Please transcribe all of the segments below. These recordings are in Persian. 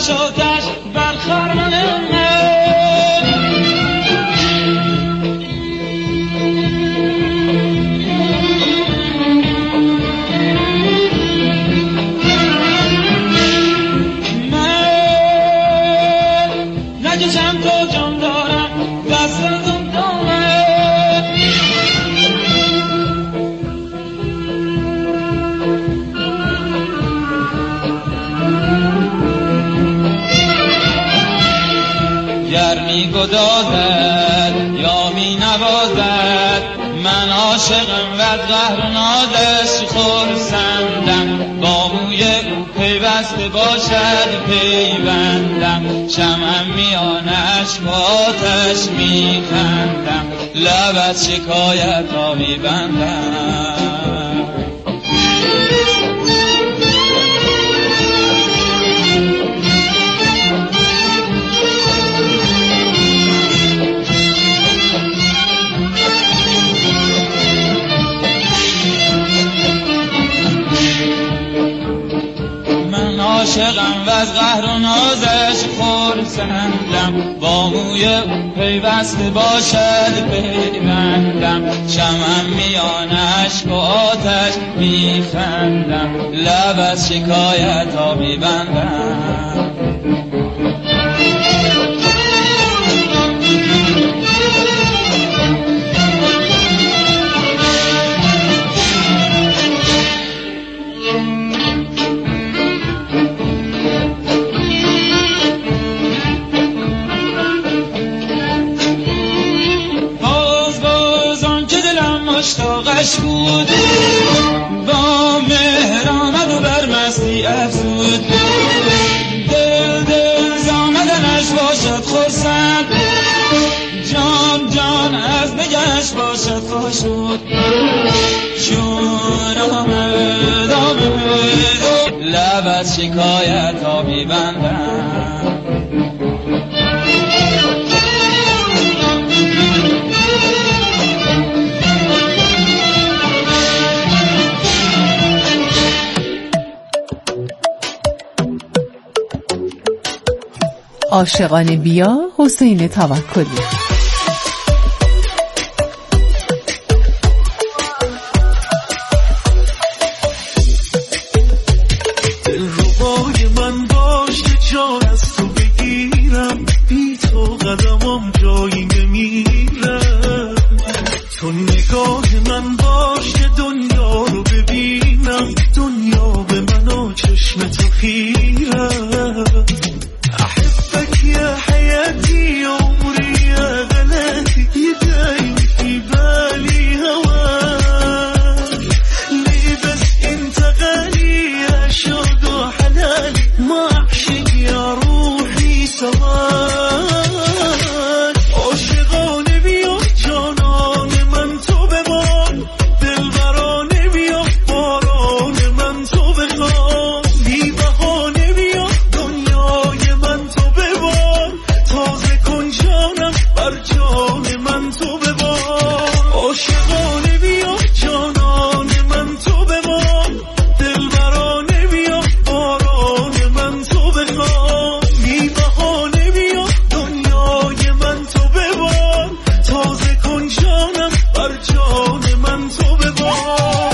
شدش بر خرمن نجشم تو جان دارم دست ازم دامه گر می گدازد یا می نوازد من عاشقم و از قهر و نازش خرسندم با موی او پیوسته باشد پیوندم شمعم میان اشک آتش میخندم لب از شکایت ها میبندم عاشقم و از قهر و نازش خرسندم با موی او پیوسته باشد پیوندم شمعم میان اشک و آتش میخندم لب از شکایت ها میبندم مشتاقش بود با مهر آمد و بر مستی افزود دل زامدنش باشد خرسند جان از نگهش باشد خوشود چون آمد لب از شکایت ها میبندم عاشقان بیا حسین توکلی دلربای من باش که جان از تو بگیرم بی تو قدمم جایی نمیرم تو نگاه من باش که دنیا رو ببینم دنیا به من و چشم تو خیرم يا حياتي عمري يا غلاتي يدايم في بالي هواك ليه بس انت غالي يا شوق وحلالي ما اعشق يا روحي سواك عاشقان بیا جانان من تو بمان دلبران بیا باران من تو بخوان بی بهانه بیا دنیای من تو تازه کن جانم بر جان من تو ببار عاشقانه بیا جانان من تو ببار دلبرانه بیا باران من تو بخوان بی بهانه بیا دنیای من تو ببار تازه کن جانم بر جان من تو ببار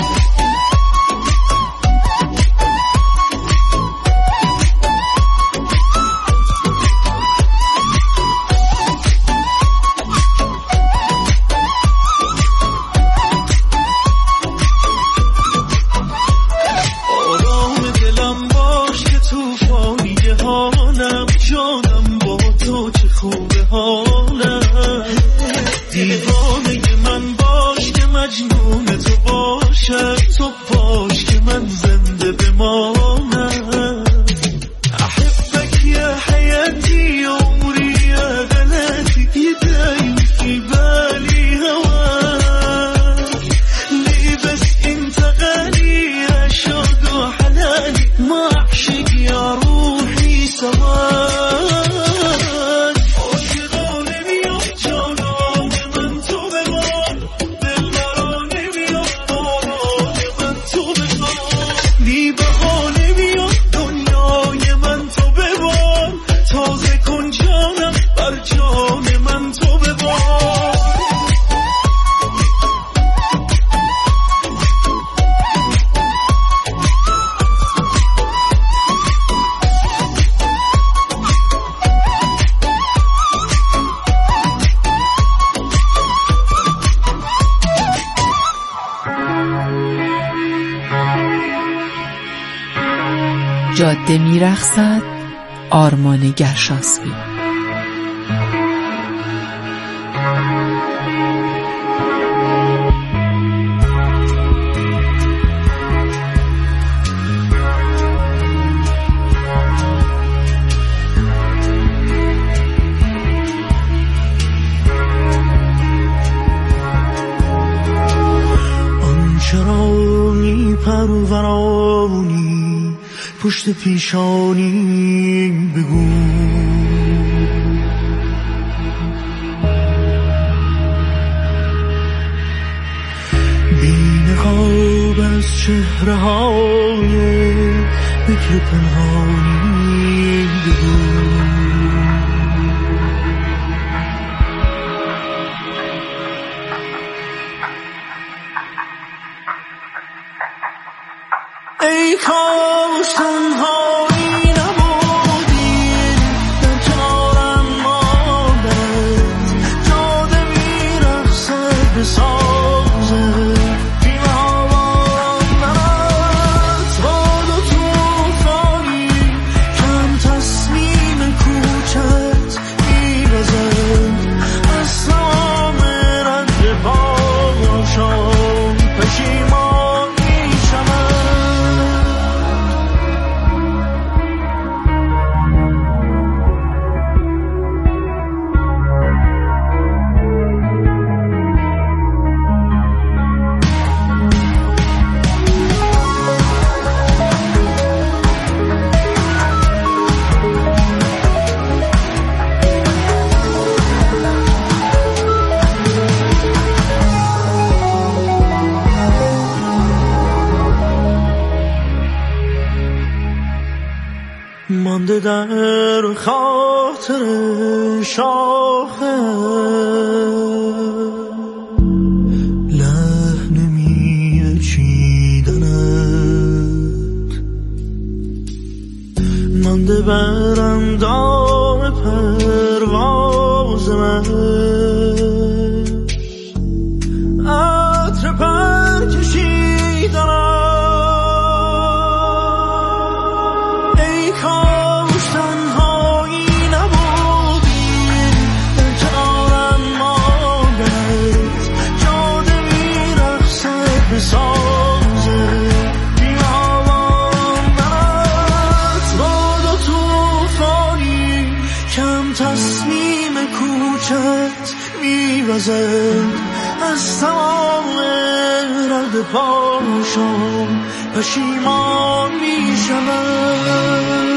جانم با تو چه خوبه حالم دیوانه من باش که مجنون تو باشم تو باش که من زنده بمانم احبك يا حياتي عمري يا غلاتي يدايم في بالي هواك ليه بس انت غالي يا شوق وحلالي ما اعشق يا روحي سواك جاده میرقصد آرمان گرشاسبی. پرورانی پشت پیشانی بگو، بی نقاب از چهره های بکر پنهانی بگو. ای کاش تنهایی نبودی در کنارم ماند، جاده میرقصد به سازه بیمه هاوان نرد، باد و توفانی کم تصمیم کوچت میوزد، از تمام رنج پاشم پشیمان میشم. مانده در خاطر شاخه لحن میوه چیدنت، مانده بر اندام پرواز من عطر پر کشیدنت. تصمیم کوچت میوزد، از تمام رد پاشم پشیمان میشود.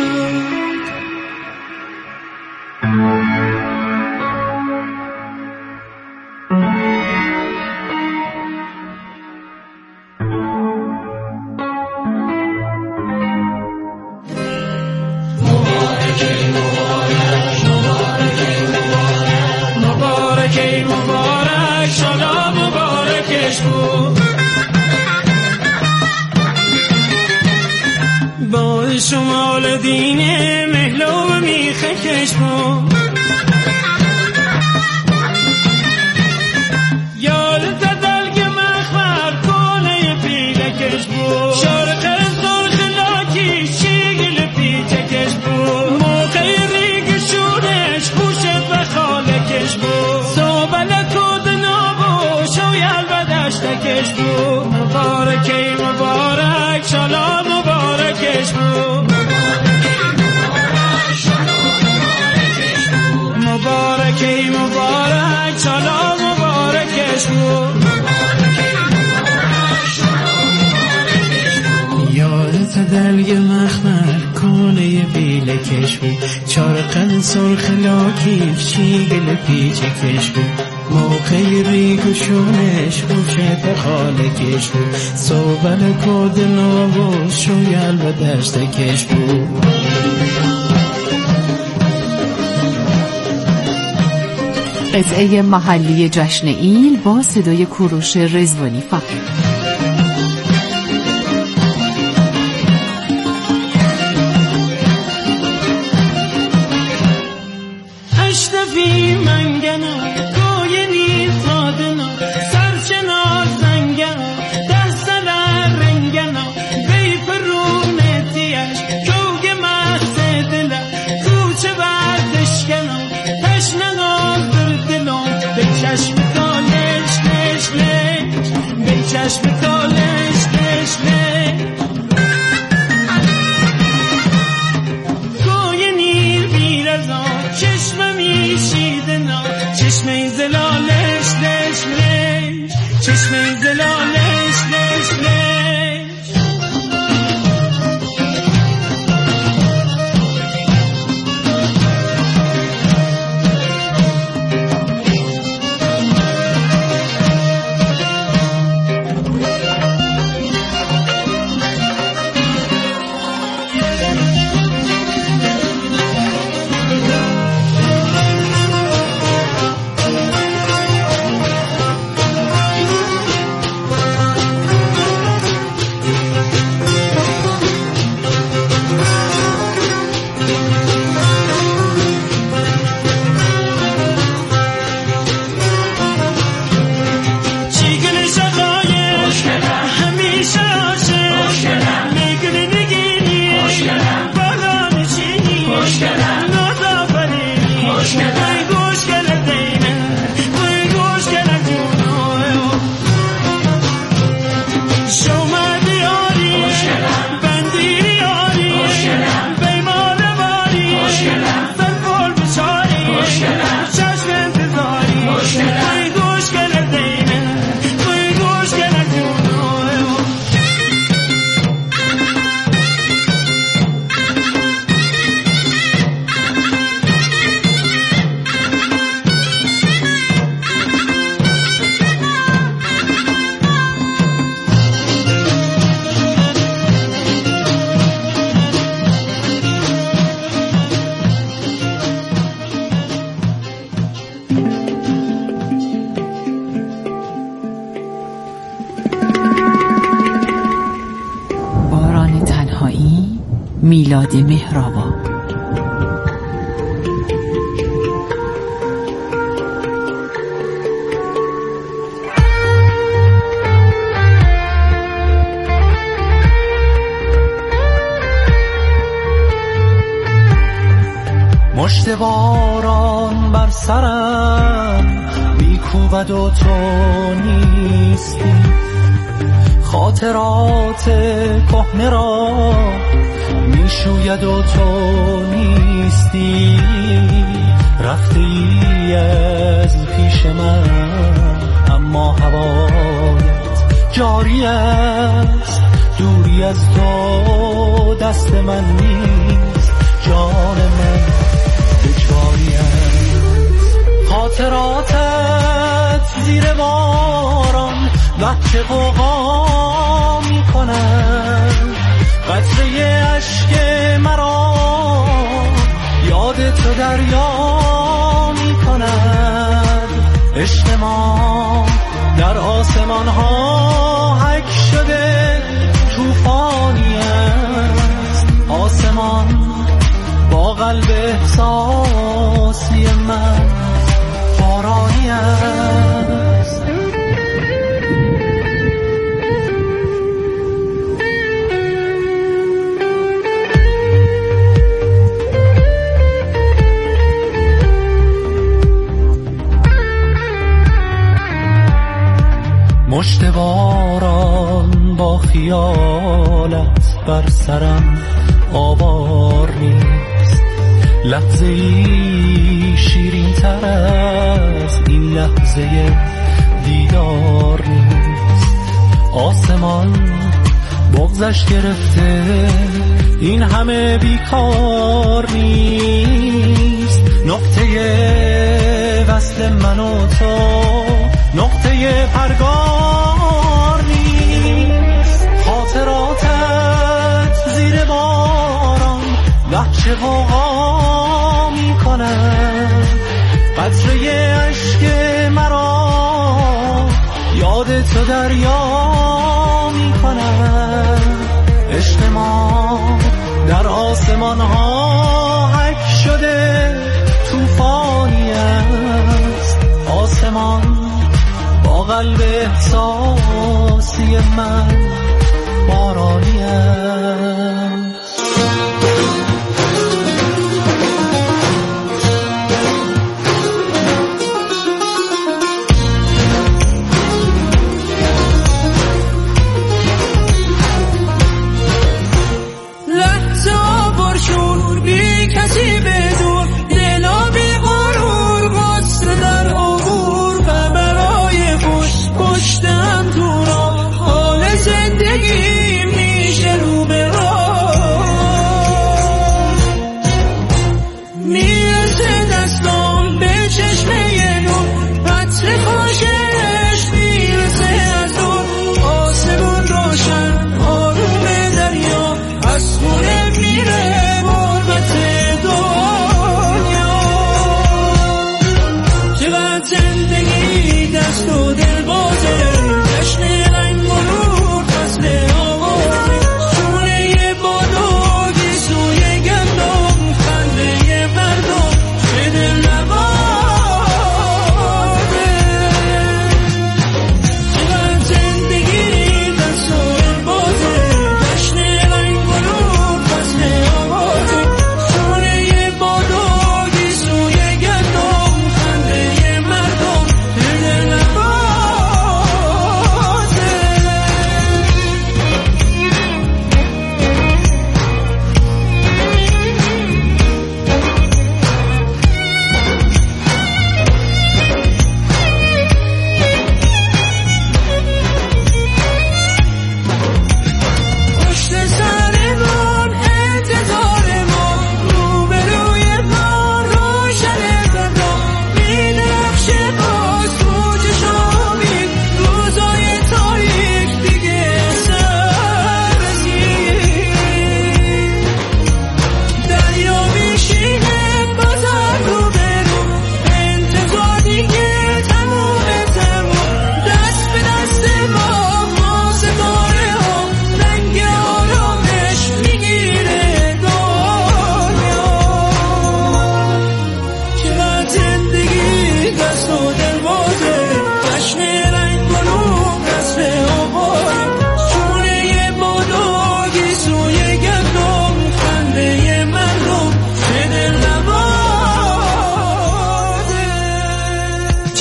با شمال دینه مهلو میخه کشمو، یاد تدلگ مخمر کنه پیله کشمو، شارق سرخ لاکی شیگل پیچه کشمو، موقع ریگ شونش خوشت و خاله کشمو، صوبل کود نابو شویل و دشت کشمو. مبارکی مبارک شالا مبارکش بو، مبارکی مبارک شالا مبارکش بو. یادت دلگ مخمر کنه بیله کش بو، چارقل سرخ لاکیف چیگل پیچه کش بو، موقعی ریگ و شونش خوشت خاله کش بو، صوبل کود نابو شویل و دشت کش بو. قطعه محلی جشن ایل با صدای کوروش رضوانی فقیر. اشتفی منگنا گوی نیز خادنا سرچنا زنگنا دست در رنگنا بی پرونتیش میلاد مهرآوا. مشت باران بر سرم میکوبد و تو نیستی، خاطرات کهنه را میشوید و تو نیستی. رفته ای از پیش من اما هوایت جاری است، دوری از تو دست من نیست، جان من اجباری است. خاطراتت زیر باران بچه غوغا می کنند، قطره اشک مرا یاد تو دریا می کند. عشق ما در آسمان ها حک شده طوفانی است، آسمان با قلب احساسی من بارانی است. مشت باران با خیالت بر سرم آوار نیست، لحظه ای شیرین تر از این لحظه دیدار نیست. آسمان بغضش گرفته این همه بیکار نیست، نقطه وصل من و تو نقطه پرگار نیست. خاطراتت زیر باران وحش غوغا می کنند، قطره اشک مرا یاد تو دریا می کند. عشق ما در آسمان ها حک شده طوفانی است، آسمان با قلب احساسی من بارانی است. لحظه پرشور بی کسی بدور، دلا بی غرور واسه در عبور، و برای پشتم تو را حال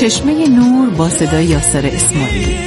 چشمه نور با صدای یاسر اسماعیلی.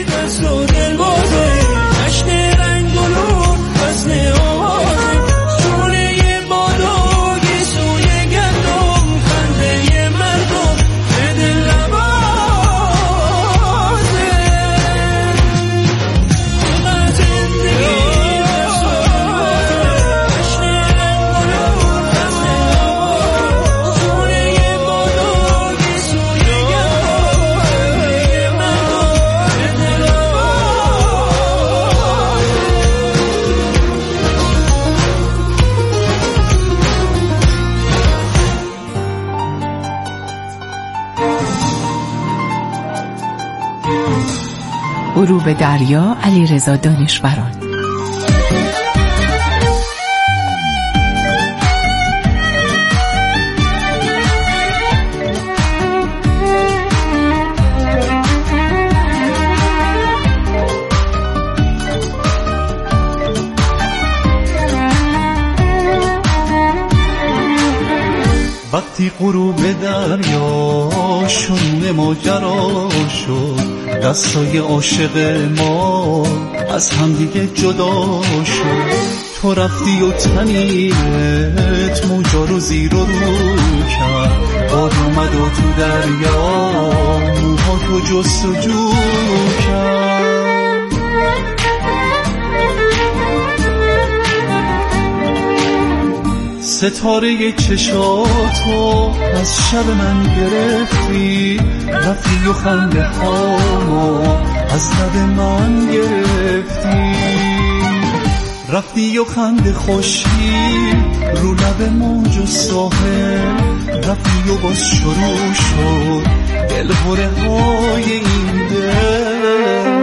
غروب دریا، علیرضا دانشوران. وقتی غروب دریا شروع ماجرا شد، دستای عاشق ما از همدیگه جدا شد. تو رفتی و تنیرت موجا رو زیر و رو کرد، باد اومد و تو دریا موها تو جستجو کرد. ستاره چشاتو از شب من گرفتی، رفتی و خنده هامو از لب من گرفتی، رفتی و خنده خوشی رو لب موج و ساحل، رفتی و باز شروع شد دلهوره های این دل.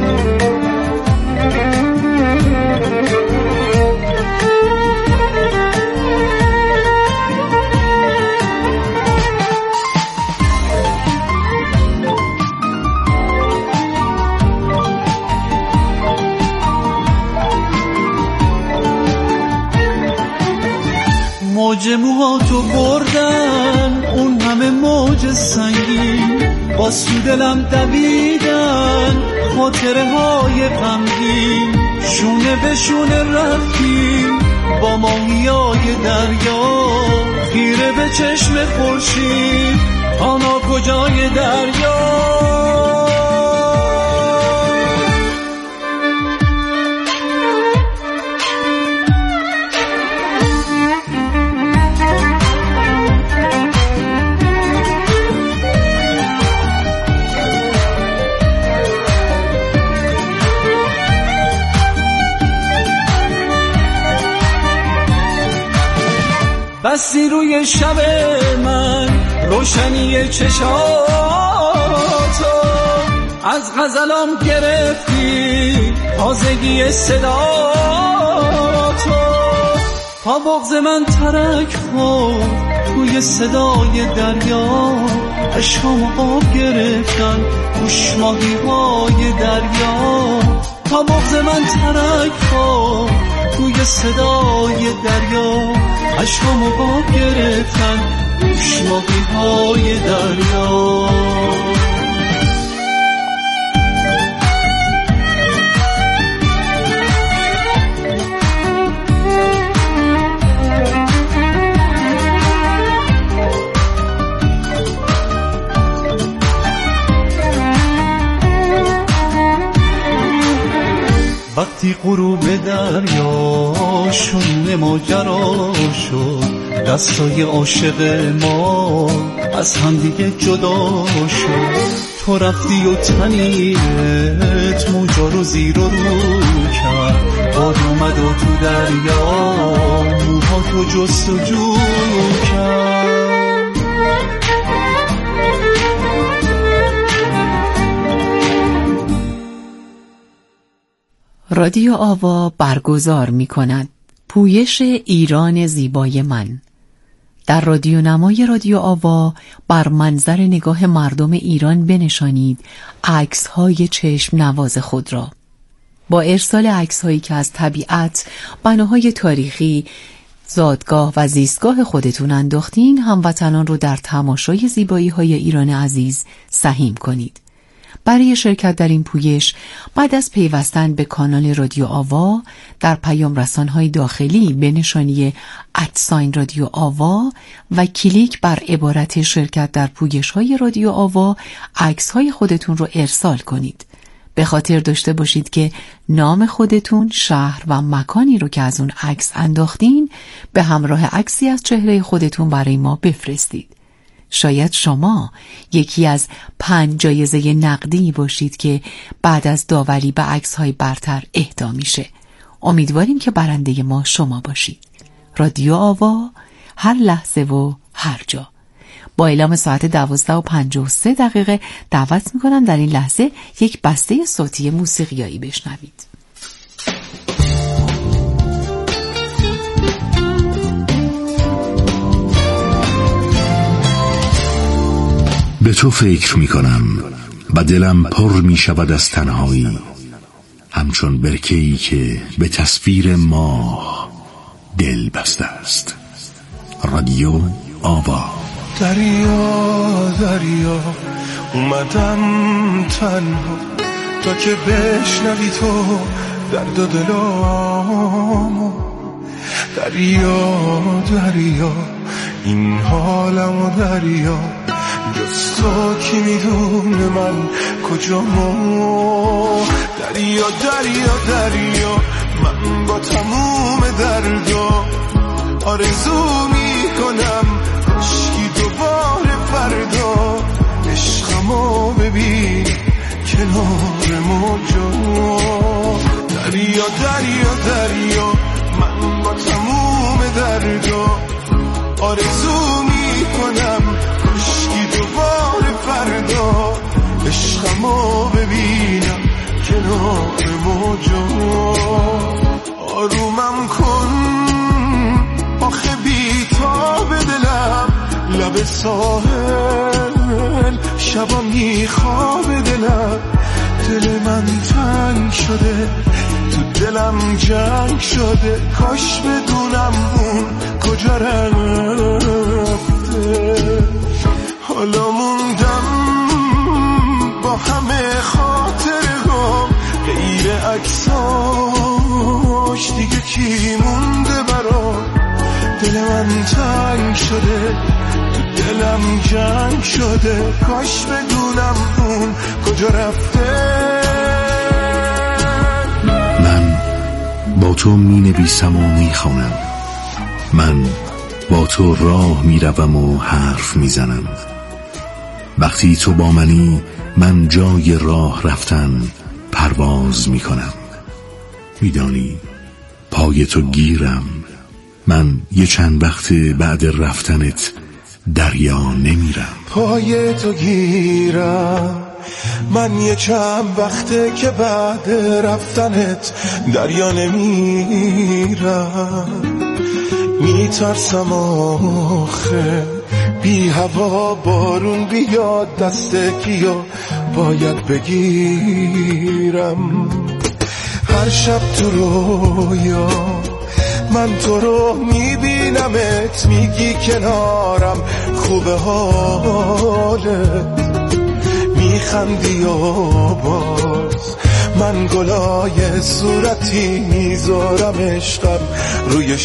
موج موهاتو بردن اون همه موج سنگین، با دلم دویدن خاطره های غمگین، شونه به شونه رفتیم با ماهیای دریا، خیره به چشم خورشید آنا کجای دریا. بستی روی شب من روشنی چشاتو، از غزلام گرفتی تازگی صداتو، تا بغض من ترک خورد توی صدای دریا، عشقام آب گرفتن گوش ماهی های دریا، تا بغض من ترک خورد توی صدای دریا، عشقامو آب گرفتن گوش ماهی های دریا. وقتی غروب دریا شروع ماجرا شد، دستای عاشق ما از همدیگه جدا شد. تو رفتی و تنیرت موجا رو زیر و رو کرد، باد اومد و تو دریا موها تو جستجو کرد. رادیو آوا برگزار می کند پویش ایران زیبای من. در رادیو نمای رادیو آوا بر منظر نگاه مردم ایران بنشانید عکس‌های چشم نواز خود را. با ارسال عکس‌هایی که از طبیعت، بناهای تاریخی، زادگاه و زیستگاه خودتون انداختین، هموطنان رو در تماشای زیبایی‌های ایران عزیز سهیم کنید. برای شرکت در این پویش بعد از پیوستن به کانال رادیو آوا در پیام رسان‌های داخلی به نشانی @رادیو آوا و کلیک بر عبارت شرکت در پویش‌های رادیو آوا عکس‌های خودتون رو ارسال کنید. به خاطر داشته باشید که نام خودتون، شهر و مکانی رو که از اون عکس انداختین به همراه عکسی از چهره خودتون برای ما بفرستید. شاید شما یکی از 5 جایزه نقدی باشید که بعد از داوری به عکس‌های برتر اهدا میشه. امیدواریم که برنده ما شما باشید. رادیو آوا، هر لحظه و هر جا. با اعلام ساعت 12:53 دعوت میکنم در این لحظه یک بسته صوتی موسیقیایی بشنوید. به تو فکر میکنم و دلم پر میشود از تنهایی، همچون برکه‌ای که به تصویر ماه دل بسته است. رادیو آوا. دریا دریا اومدم تنها تا که بشنوی تو درد و دلامو. دریا دریا این حالمو دریا، جز تو کی میدونه من کجامو. دریا دریا دریا من با تموم دردا آرزو میکنم عشقی دوباره فردا، عشقمو ببین کنار موجا. دریا دریا دریا من با تموم دردا آرزو میکنم عشقی دوباره فردا، عشقمو ببینم کنار موجا. آرومم کن آخه بی‌تاب دلم، لب ساحل شبا میخواب دلم. دل من تنگ شده تو دلم جنگ شده، کاش بدونم اون کجا رفته. حالا موندم با همه خاطرهام، غیر عکساش دیگه کی مونده برام. دل من تنگ شده تو دلم جنگ شده، کاش بدونم اون کجا رفته. من با تو می نویسم و می خوانم، من با تو راه می روم و حرف می زنم. وقتی تو با منی من جای راه رفتن پرواز می کنم. میدانی پای تو گیرم، من یه چند وقت بعد رفتنت دریا نمیرم. پای تو گیرم من یه چند وقته که بعد رفتنت دریا نمیرم. میترسم آخه بی هوا بارون بیاد، دست کیو باید بگیرم. هر شب تو رویا من تو رو میبینمت، میگی کنارم خوبه حالت، میخندی و باز من گلای صورتی میذارم عشقم روی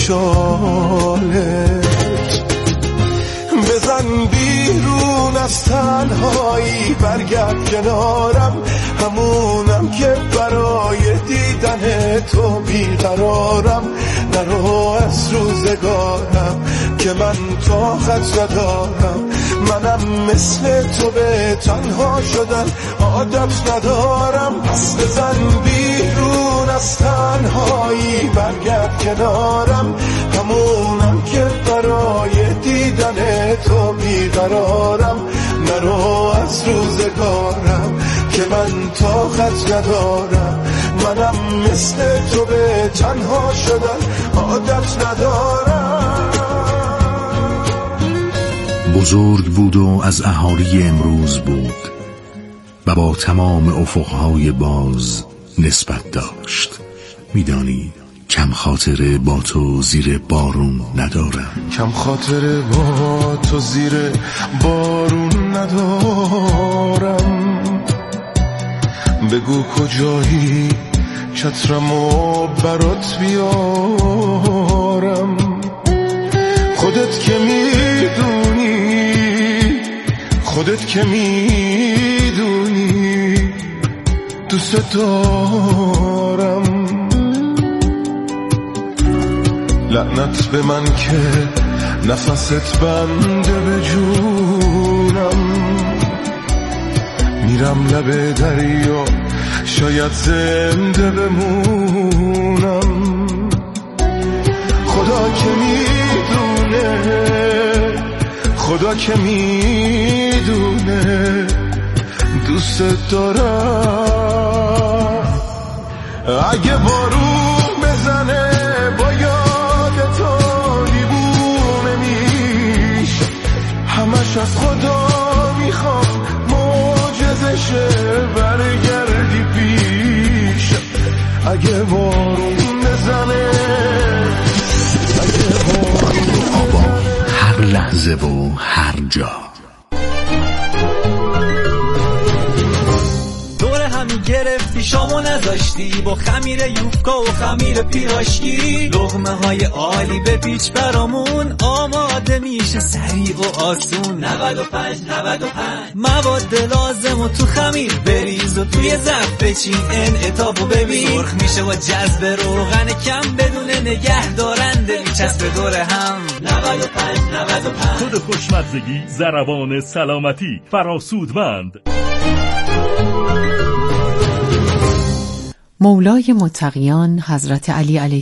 شالت. بزن بیرون از تنهایی برگرد کنارم، همونم که برای دیدن تو بیقرارم. نرو از روزگارم که من طاقت ندارم، منم مثل تو به تنها شدن عادت ندارم. پس بزن بیرون از تنهایی برگرد کنارم، همونم که برای دیدن تو بیقرارم. نرو از روزگارم که من طاقت ندارم، منم مثل تو به تنها شدن عادت ندارم. بزرگ بود و از اهالی امروز بود و با تمام افقهای باز نسبت داشت. میدانی کم خاطره با تو زیر بارون ندارم. کم خاطره با تو زیر بارون ندارم. بگو کجایی چترمو برات بیارم. خودت که میدونی دوست دارم. لعنت به من که نفست بنده به جونم. میرم لب دریا شاید زنده بمونم. خدا که میدونه دوست دارم. اگه بارون بزنه با یاد تو دیوونه میشه. همش از خدا میخوام معجزشه برگردی پیش. اگه بارون بزنه هر لحظه و هر جا. گرفتی شامو نذاشتی با خمیر یوفکا و خمیر پیراشکی. لقمه های عالی به پیچ برامون آماده میشه سریع و آسون. 95 مواد لازم و تو خمیر بریز و توی ظرف بچین. انعطافو ببین سرخ میشه و جذب روغن کم بدون نگه دارنده میچسب دور هم. 95 کد خوشمزگی ضربان سلامتی فراسودمند. مولای متقیان حضرت علی علیه